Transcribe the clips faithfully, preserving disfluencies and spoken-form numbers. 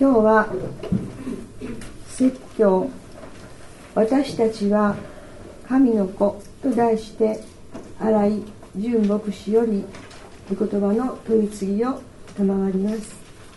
今日は説教私たちは神の子と題して新井純牧師より御言葉の取り次ぎを賜ります。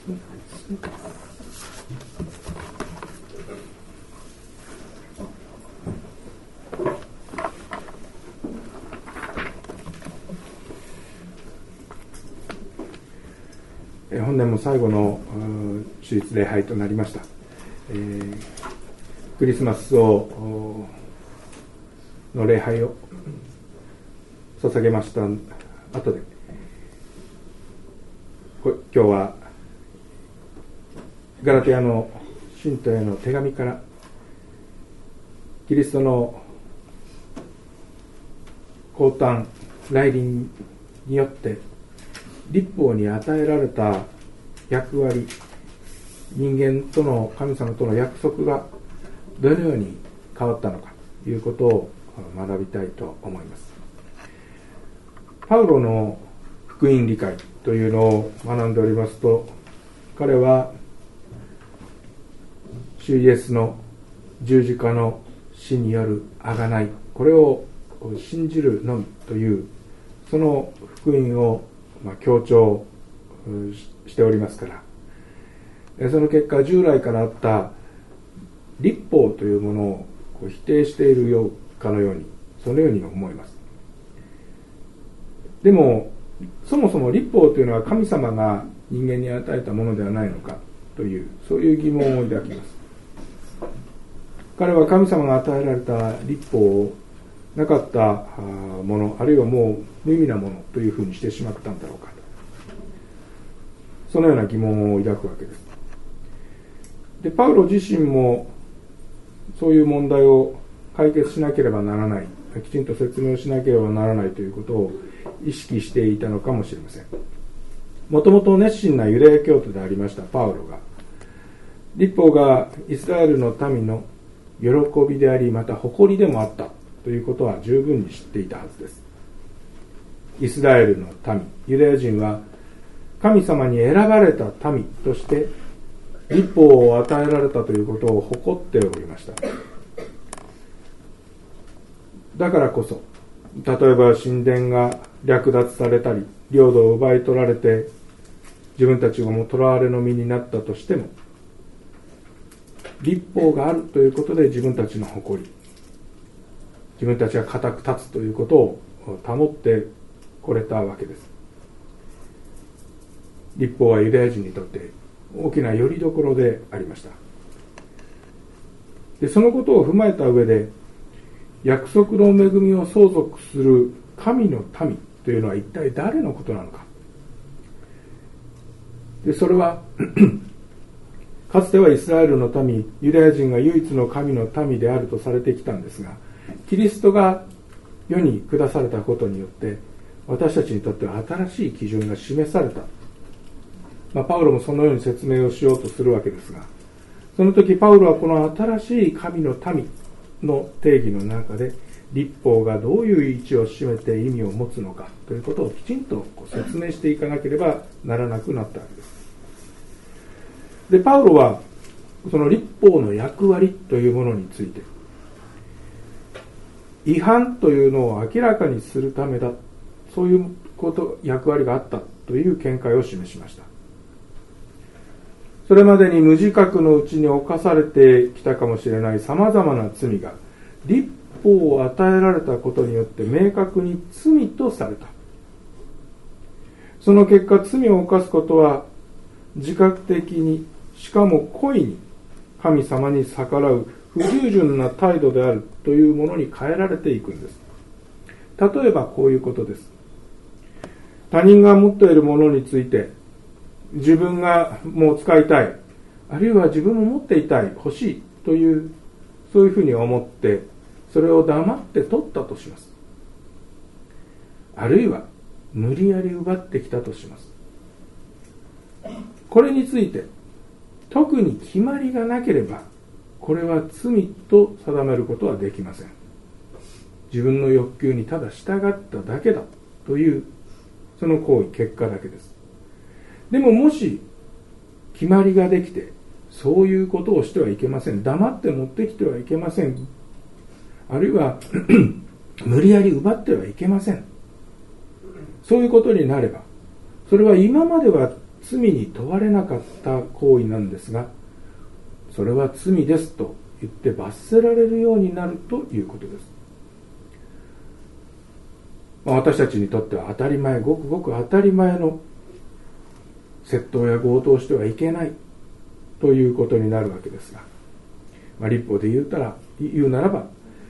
本年も最後の主日礼拝となりました。えー、クリスマスをの礼拝を捧げました後で、今日はガラテヤの信徒への手紙からキリストの降誕来臨によって律法に与えられた役割、人間との神様との約束がどのように変わったのかということを学びたいと思います。パウロの福音理解というのを学んでおりますと、彼は主イエスの十字架の死による贖い、これを信じるのみというその福音をまあ強調しておりますから、その結果従来からあった律法というものをこう否定しているようかのように、そのように思います。でもそもそも律法というのは神様が人間に与えたものではないのかという、そういう疑問を抱きます。彼は神様が与えられた律法をなかったもの、あるいはもう無意味なものというふうにしてしまったんだろうかと、そのような疑問を抱くわけです。で、パウロ自身もそういう問題を解決しなければならない、きちんと説明をしなければならないということを意識していたのかもしれません。もともと熱心なユダヤ教徒でありましたパウロが、律法がイスラエルの民の喜びであり、また誇りでもあったということは十分に知っていたはずです。イスラエルの民、ユダヤ人は神様に選ばれた民として律法を与えられたということを誇っておりました。だからこそ、例えば神殿が略奪されたり、領土を奪い取られて自分たちがもう囚われの身になったとしても、律法があるということで自分たちの誇り、自分たちが固く立つということを保ってこれたわけです。律法はユダヤ人にとって大きな拠り所でありました。で、そのことを踏まえた上で、約束の恵みを相続する神の民というのは一体誰のことなのか。で、それはかつてはイスラエルの民、ユダヤ人が唯一の神の民であるとされてきたんですが、キリストが世に下されたことによって私たちにとっては新しい基準が示された、まあ、パウロもそのように説明をしようとするわけですが、その時パウロはこの新しい神の民の定義の中で律法がどういう位置を占めて意味を持つのかということをきちんと説明していかなければならなくなったわけです。で、パウロはその律法の役割というものについて、違反というのを明らかにするためだ、そういうこと役割があったという見解を示しました。それまでに無自覚のうちに犯されてきたかもしれないさまざまな罪が律法を与えられたことによって明確に罪とされた。その結果、罪を犯すことは自覚的に、しかも故意に神様に逆らう不従順な態度であるというものに変えられていくんです。例えばこういうことです。他人が持っているものについて自分がもう使いたい、あるいは自分も持っていたい、欲しいという、そういうふうに思ってそれを黙って取ったとします。あるいは無理やり奪ってきたとします。これについて特に決まりがなければ、これは罪と定めることはできません。自分の欲求にただ従っただけだというその行為、結果だけです。でももし決まりができてそういうことをしてはいけません。黙って持ってきてはいけません。あるいは無理やり奪ってはいけません。そういうことになれば、それは今までは罪に問われなかった行為なんですが、それは罪ですと言って罰せられるようになるということです。私たちにとっては当たり前、ごくごく当たり前の窃盗や強盗をしてはいけないということになるわけですが、まあ、律法で言うたら言うならば、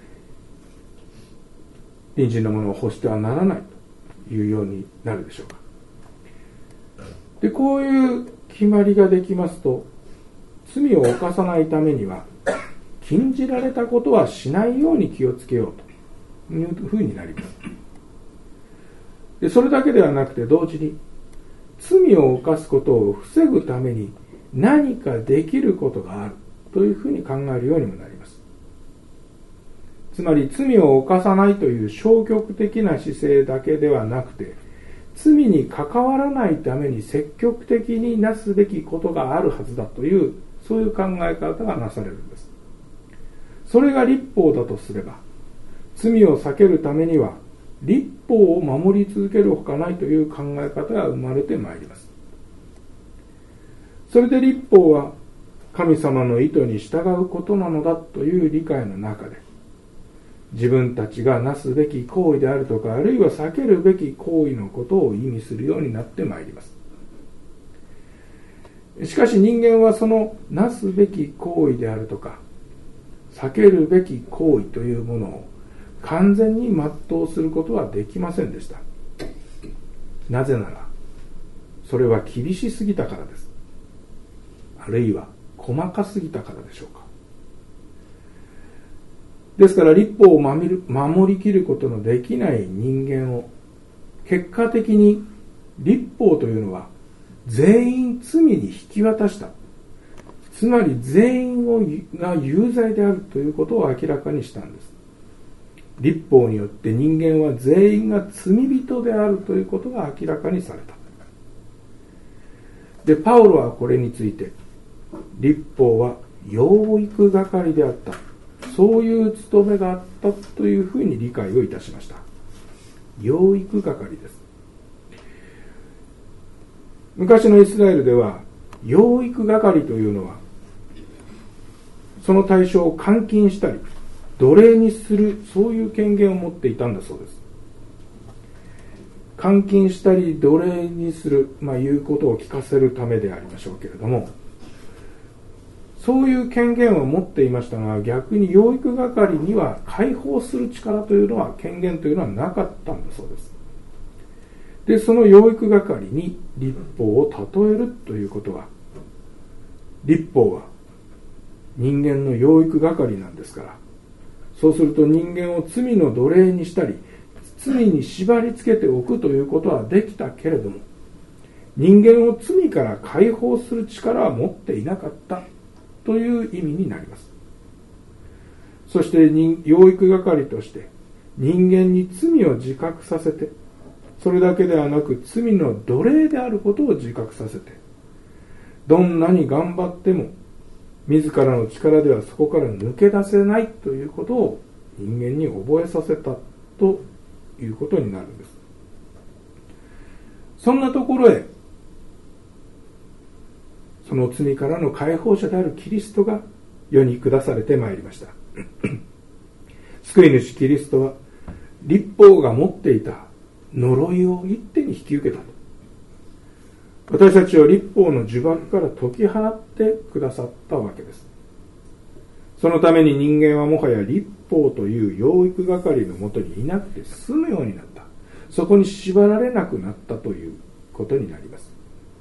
隣人のものを欲してはならないというようになるでしょうか。で、こういう決まりができますと、罪を犯さないためには禁じられたことはしないように気をつけようというふうになります。で、それだけではなくて同時に、罪を犯すことを防ぐために何かできることがあるというふうに考えるようにもなります。つまり罪を犯さないという消極的な姿勢だけではなくて、罪に関わらないために積極的になすべきことがあるはずだという、そういう考え方がなされるんです。それが律法だとすれば、罪を避けるためには律法を守り続けるほかないという考え方が生まれてまいります。それで律法は神様の意図に従うことなのだという理解の中で、自分たちがなすべき行為であるとか、あるいは避けるべき行為のことを意味するようになってまいります。しかし人間はそのなすべき行為であるとか、避けるべき行為というものを完全に全うすることはできませんでした。なぜなら、それは厳しすぎたからです。あるいは細かすぎたからでしょうか。ですから律法を守り、守りきることのできない人間を、結果的に律法というのは全員罪に引き渡した。つまり全員をが有罪であるということを明らかにしたんです。律法によって人間は全員が罪人であるということが明らかにされた。で、パウロはこれについて、律法は養育係であった。そういう務めがあったというふうに理解をいたしました。養育係です。昔のイスラエルでは、養育係というのは、その対象を監禁したり、奴隷にする、そういう権限を持っていたんだそうです。監禁したり奴隷にする、まあ、いうことを聞かせるためでありましょうけれども、そういう権限を持っていましたが、逆に養育係には解放する力というのは、権限というのはなかったんだそうです。で、その養育係に律法を例えるということは、律法は人間の養育係なんですから、そうすると人間を罪の奴隷にしたり、罪に縛り付けておくということはできたけれども、人間を罪から解放する力は持っていなかったという意味になります。そして養育係として人間に罪を自覚させて、それだけではなく罪の奴隷であることを自覚させて、どんなに頑張っても自らの力ではそこから抜け出せないということを人間に覚えさせたということになるんです。そんなところへ、その罪からの解放者であるキリストが世に下されてまいりました。救い主キリストは律法が持っていた呪いを一手に引き受けたと。私たちを律法の呪縛から解き放ってくださったわけです。そのために人間はもはや律法という養育係のもとにいなくて済むようになった。そこに縛られなくなったということになります。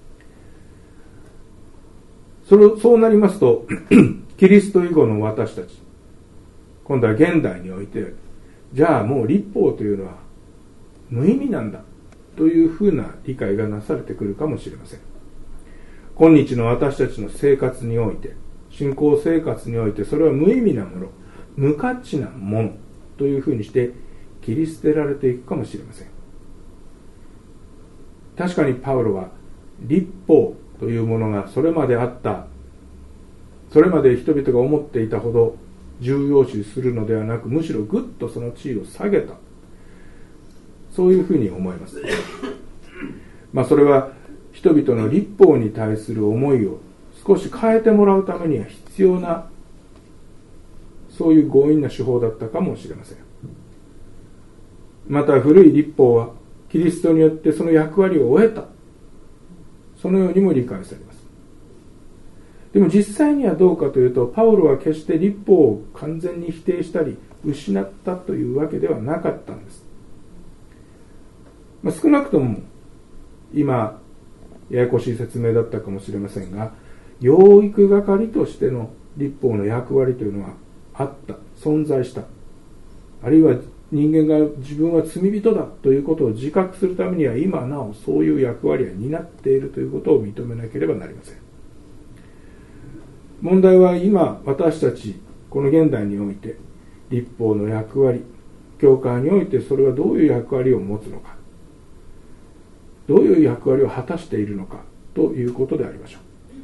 それそうなりますとキリスト以後の私たち、今度は現代において、じゃあもう律法というのは無意味なんだというふうな理解がなされてくるかもしれません。今日の私たちの生活において、信仰生活において、それは無意味なもの、無価値なものというふうにして切り捨てられていくかもしれません。確かにパウロは律法というものがそれまであったそれまで人々が思っていたほど重要視するのではなく、むしろぐっとその地位を下げた、そういうふうに思います。まあそれは人々の律法に対する思いを少し変えてもらうためには必要な、そういう強引な手法だったかもしれません。また古い律法はキリストによってその役割を終えた、そのようにも理解されます。でも実際にはどうかというと、パウロは決して律法を完全に否定したり失ったというわけではなかったんです。まあ、少なくとも今ややこしい説明だったかもしれませんが、養育係としての律法の役割というのはあった、存在した。あるいは人間が自分は罪人だということを自覚するためには今なおそういう役割は担っているということを認めなければなりません。問題は今私たちこの現代において律法の役割、教会においてそれはどういう役割を持つのか、どういう役割を果たしているのかということでありましょ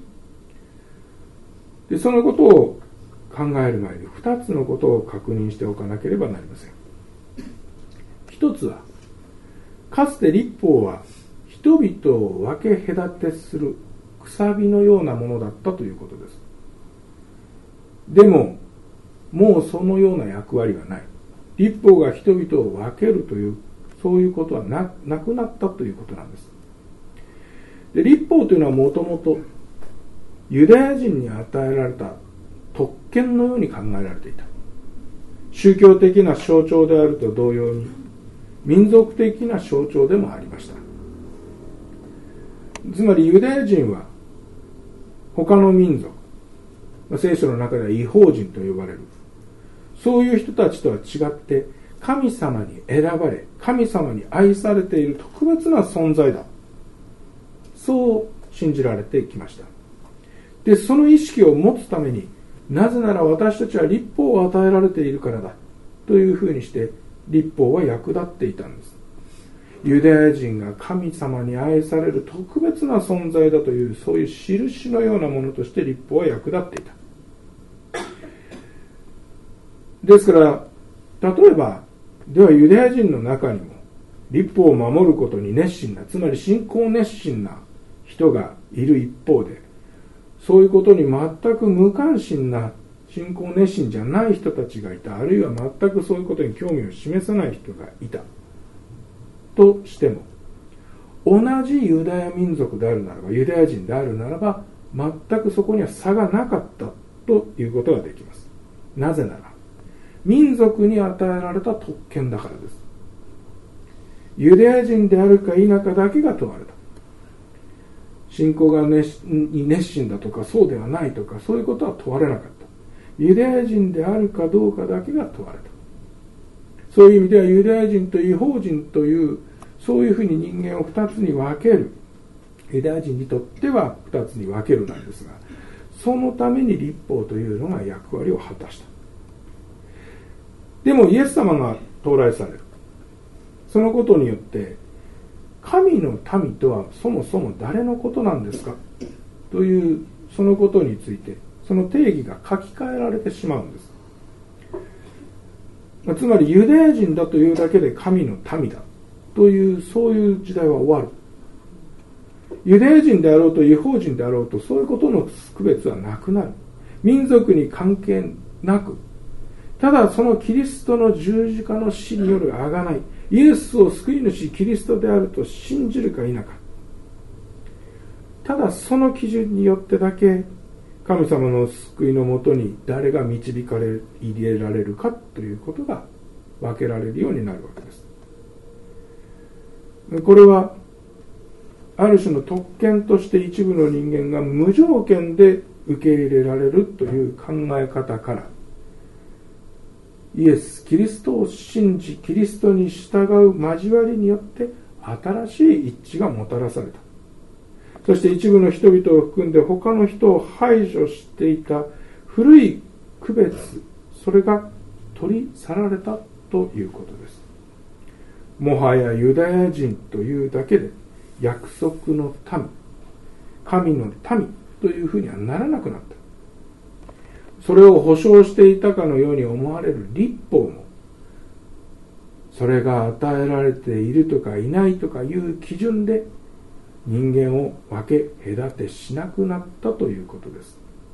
う。で、そのことを考える前にふたつのことを確認しておかなければなりません。一つは、かつて律法は人々を分け隔てするくさびのようなものだったということです。でももうそのような役割はない。律法が人々を分けるという、そういうことは な, なくなったということなんです。で、律法というのはもともとユダヤ人に与えられた特権のように考えられていた。宗教的な象徴であると同様に民族的な象徴でもありました。つまりユダヤ人は他の民族、聖書の中では異邦人と呼ばれる、そういう人たちとは違って神様に選ばれ、神様に愛されている特別な存在だ、そう信じられてきました。で、その意識を持つために、なぜなら私たちは律法を与えられているからだというふうにして律法は役立っていたんです。ユダヤ人が神様に愛される特別な存在だという、そういう印のようなものとして律法は役立っていた。ですから例えばではユダヤ人の中にも律法を守ることに熱心な、つまり信仰熱心な人がいる一方で、そういうことに全く無関心な信仰熱心じゃない人たちがいた、あるいは全くそういうことに興味を示さない人がいたとしても、同じユダヤ民族であるならば、ユダヤ人であるならば、全くそこには差がなかったということができます。なぜなら民族に与えられた特権だからです。ユダヤ人であるか否かだけが問われた。信仰が熱に熱心だとかそうではないとか、そういうことは問われなかった。ユダヤ人であるかどうかだけが問われた。そういう意味ではユダヤ人と異邦人という、そういうふうに人間を二つに分ける、ユダヤ人にとっては二つに分けるなんですが、そのために律法というのが役割を果たした。でもイエス様が到来される、そのことによって神の民とはそもそも誰のことなんですかという、そのことについてその定義が書き換えられてしまうんです。つまりユダヤ人だというだけで神の民だという、そういう時代は終わる。ユダヤ人であろうと異邦人であろうと、そういうことの区別はなくなる。民族に関係なく、ただそのキリストの十字架の死による贖い、イエスを救い主キリストであると信じるか否か、ただその基準によってだけ神様の救いのもとに誰が導かれ入れられるかということが分けられるようになるわけです。これはある種の特権として一部の人間が無条件で受け入れられるという考え方から、イエス・キリストを信じ、キリストに従う交わりによって新しい一致がもたらされた。そして一部の人々を含んで他の人を排除していた古い区別、それが取り去られたということです。もはやユダヤ人というだけで約束の民、神の民というふうにはならなくなった。 それを保証していたかのように思われる律法も、それが与えられているとかいないとかいう基準で人間を分け隔てしなくなったということです。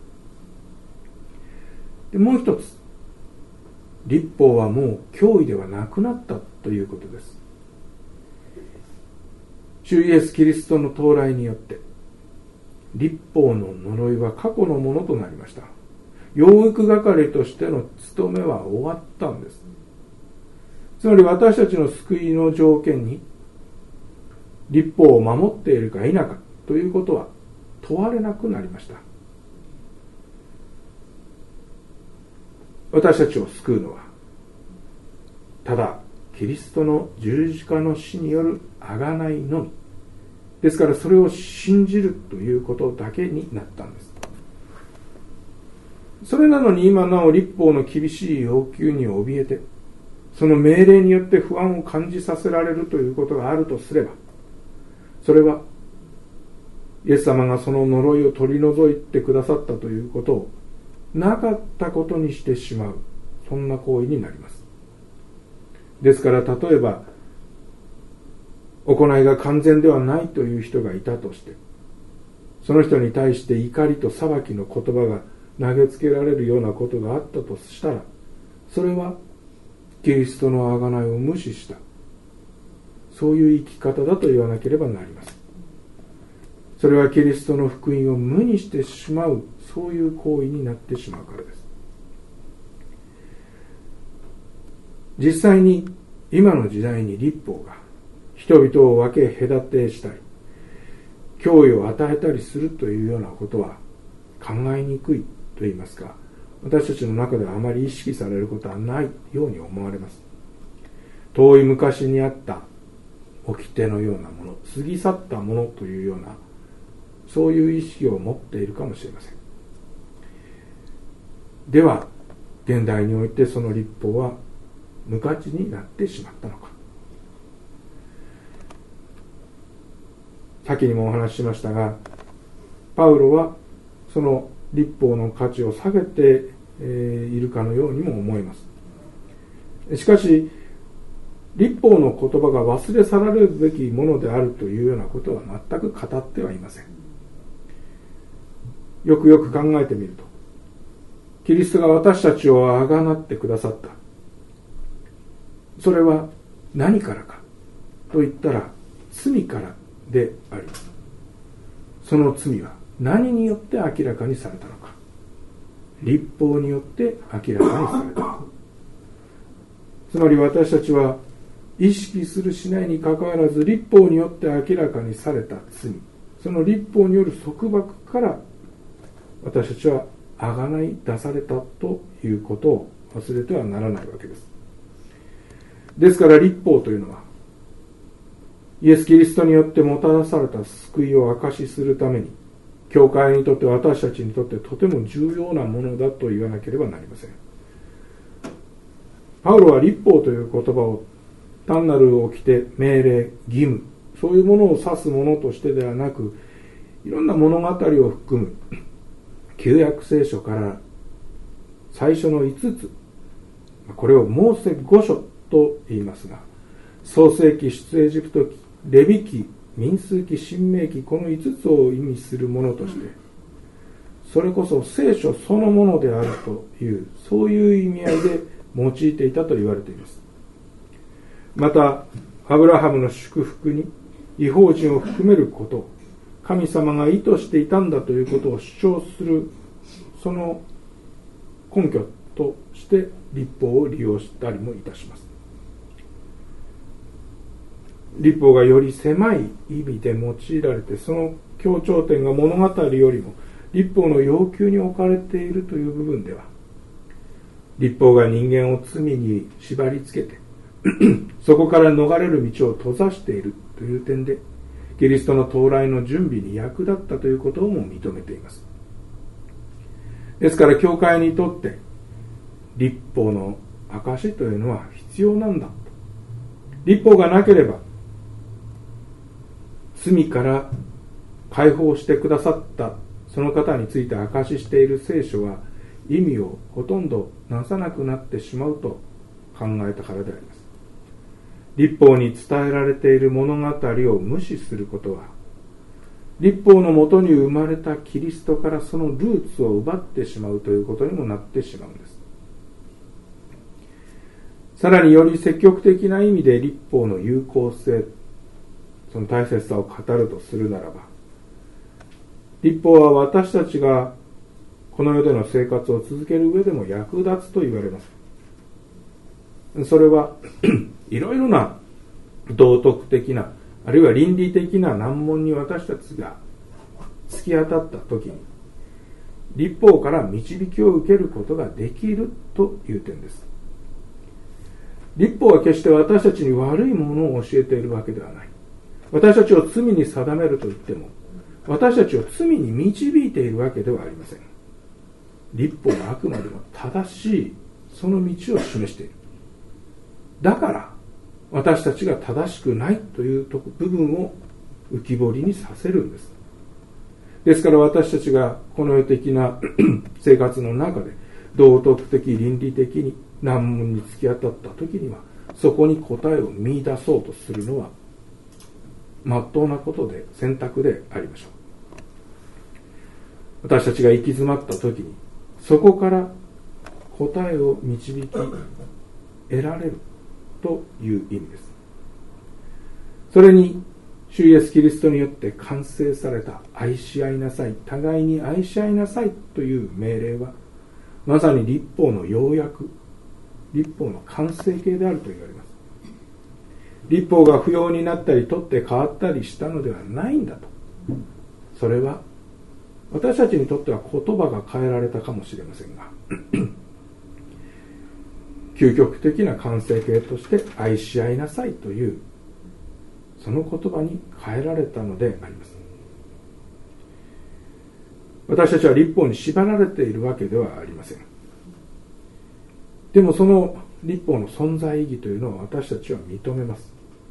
でもう一つ、律法はもう脅威ではなくなったということです。主イエス・キリストの到来によって律法の呪いは過去のものとなりました。養育係としての務めは終わったんです。つまり私たちの救いの条件に律法を守っているか否かということは問われなくなりました。私たちを救うのはただキリストの十字架の死による贖いのみですから、それを信じるということだけになったんです。それなのに今なお律法の厳しい要求に怯えて、その命令によって不安を感じさせられるということがあるとすれば、それはイエス様がその呪いを取り除いてくださったということをなかったことにしてしまう、そんな行為になります。ですから、例えば行いが完全ではないという人がいたとして、その人に対して怒りと裁きの言葉が投げつけられるようなことがあったとしたら、それはキリストの贖いを無視した、そういう生き方だと言わなければなりません。それはキリストの福音を無にしてしまう、そういう行為になってしまうからです。実際に今の時代に律法が人々を分け隔てしたり脅威を与えたりするというようなことは考えにくいといいますか、私たちの中ではあまり意識されることはないように思われます。遠い昔にあった掟のようなもの、過ぎ去ったものというような、そういう意識を持っているかもしれません。では現代においてその律法は無価値になってしまったのか。先にもお話ししましたが、パウロはその律法の価値を下げているかのようにも思います。しかし律法の言葉が忘れ去られるべきものであるというようなことは全く語ってはいません。よくよく考えてみると、キリストが私たちをあがなってくださった、それは何からかと言ったら罪からであります。その罪は何によって明らかにされたのか。律法によって明らかにされた。つまり私たちは意識するしないにかかわらず、律法によって明らかにされた罪、その律法による束縛から私たちは贖い出されたということを忘れてはならないわけです。ですから律法というのはイエス・キリストによってもたらされた救いを証しするために、教会にとって私たちにとってとても重要なものだと言わなければなりません。パウロは律法という言葉を単なる掟、命令、義務、そういうものを指すものとしてではなく、いろんな物語を含む旧約聖書から最初のいつつ、これをモーセ五書と言いますが、創世記、出エジプト記、レビ記、民数記、申命記、このいつつを意味するものとして、それこそ聖書そのものであるという、そういう意味合いで用いていたと言われています。またアブラハムの祝福に異邦人を含めること、神様が意図していたんだということを主張する、その根拠として律法を利用したりもいたします。律法がより狭い意味で用いられて、その強調点が物語よりも律法の要求に置かれているという部分では、律法が人間を罪に縛り付けてそこから逃れる道を閉ざしているという点で、キリストの到来の準備に役立ったということをも認めています。ですから教会にとって律法の証というのは必要なんだ。律法がなければ罪から解放してくださったその方について証ししている聖書は意味をほとんどなさなくなってしまうと考えたからであります。律法に伝えられている物語を無視することは、律法のもとに生まれたキリストからそのルーツを奪ってしまうということにもなってしまうんです。さらにより積極的な意味で律法の有効性、その大切さを語るとするならば、律法は私たちがこの世での生活を続ける上でも役立つと言われます。それはいろいろな道徳的な、あるいは倫理的な難問に私たちが突き当たったときに、律法から導きを受けることができるという点です。律法は決して私たちに悪いものを教えているわけではない。私たちを罪に定めると言っても、私たちを罪に導いているわけではありません。律法はあくまでも正しいその道を示している。だから私たちが正しくないという部分を浮き彫りにさせるんです。ですから私たちがこの世的な生活の中で道徳的倫理的に難問に突き当たった時には、そこに答えを見出そうとするのは真っ当なことで、選択でありましょう。私たちが行き詰まった時にそこから答えを導き得られるという意味です。それに主イエスキリストによって完成された愛し合いなさい、互いに愛し合いなさいという命令は、まさに律法の要約、律法の完成形であると言われます。律法が不要になったり取って変わったりしたのではないんだと。それは私たちにとっては言葉が変えられたかもしれませんが究極的な完成形として愛し合いなさいというその言葉に変えられたのであります。私たちは律法に縛られているわけではありません。でもその律法の存在意義というのは私たちは認めます。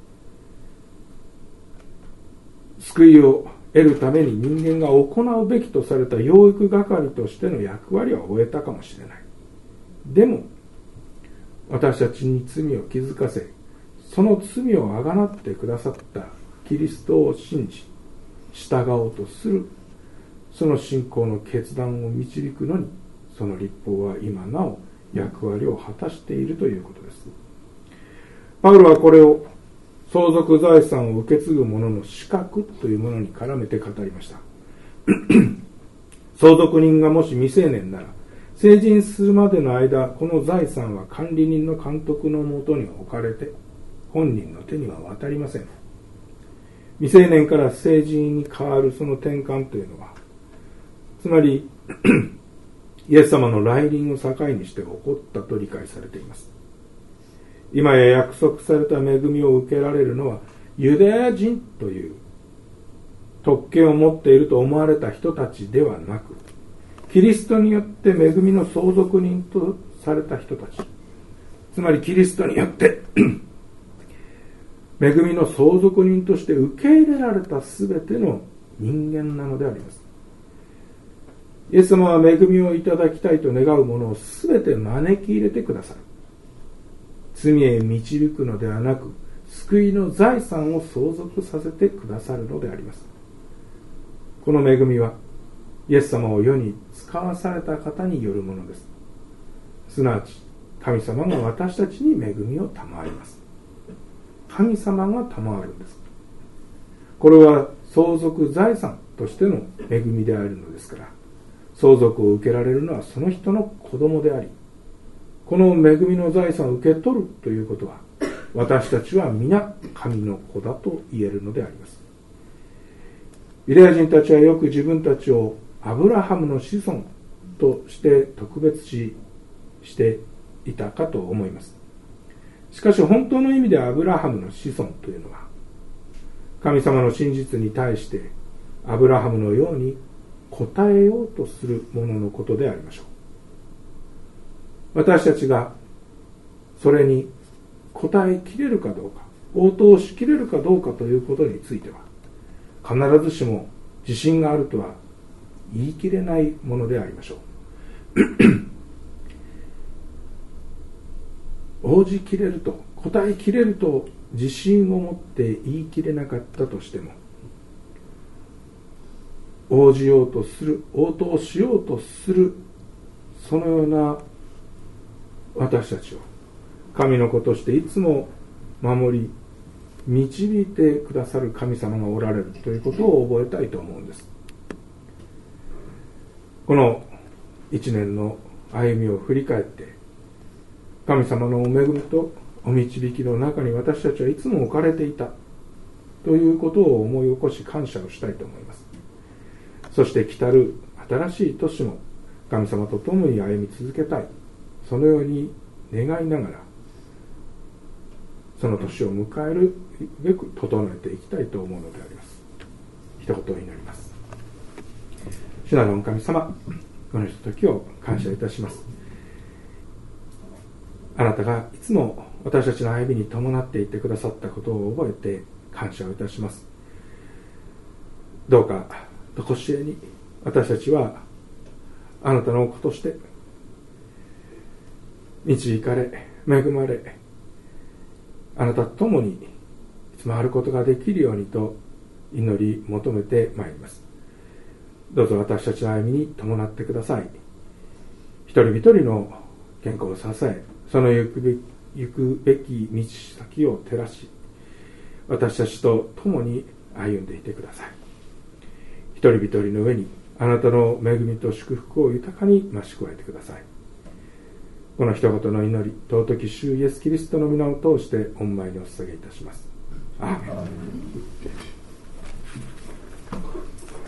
救いを得るために人間が行うべきとされた養育係としての役割は終えたかもしれない。でも私たちに罪を気づかせ、その罪をあがなってくださったキリストを信じ従おうとする、その信仰の決断を導くのに、その律法は今なお役割を果たしているということです。パウロはこれを相続財産を受け継ぐ者の資格というものに絡めて語りました。相続人がもし未成年なら、成人するまでの間、この財産は管理人の監督のもとに置かれて、本人の手には渡りません。未成年から成人に変わるその転換というのは、つまりイエス様の来臨を境にして起こったと理解されています。今や約束された恵みを受けられるのはユダヤ人という特権を持っていると思われた人たちではなく、キリストによって恵みの相続人とされた人たち、つまりキリストによって恵みの相続人として受け入れられたすべての人間なのであります。イエス様は恵みをいただきたいと願う者をすべて招き入れてくださる。罪へ導くのではなく、救いの財産を相続させてくださるのであります。この恵みはイエス様を世に使わされた方によるものです。すなわち神様が私たちに恵みを賜ります。神様が賜るんです。これは相続財産としての恵みであるのですから、相続を受けられるのはその人の子供であり、この恵みの財産を受け取るということは、私たちは皆神の子だと言えるのであります。ユダヤ人たちはよく自分たちをアブラハムの子孫として特別視していたかと思います。しかし本当の意味でアブラハムの子孫というのは、神様の真実に対してアブラハムのように答えようとするもののことでありましょう。私たちがそれに答えきれるかどうか、応答しきれるかどうかということについては、必ずしも自信があるとは言い切れないものでありましょう。 応じきれると、答えきれると自信を持って言い切れなかったとしても、応じようとする、応答しようとする、そのような私たちを神の子としていつも守り導いてくださる神様がおられるということを覚えたいと思うんです。この一年の歩みを振り返って、神様のお恵みとお導きの中に私たちはいつも置かれていたということを思い起こし感謝をしたいと思います。そして来たる新しい年も神様と共に歩み続けたい、そのように願いながらその年を迎えるべく整えていきたいと思うのであります。一言祈ります。主なる御神様、このひとときを感謝いたします。あなたがいつも私たちの歩みに伴っていてくださったことを覚えて感謝をいたします。どうかとこしえに私たちはあなたの子として導かれ恵まれ、あなたと共にいつもあることができるようにと祈り求めてまいります。どうぞ私たちの歩みに伴ってください。一人一人の健康を支え、その行くべき、行くべき道先を照らし、私たちと共に歩んでいてください。一人一人の上にあなたの恵みと祝福を豊かに増し加えてください。この一言の祈り、尊き主イエスキリストの皆を通して御前にお捧げいたします。アーメン。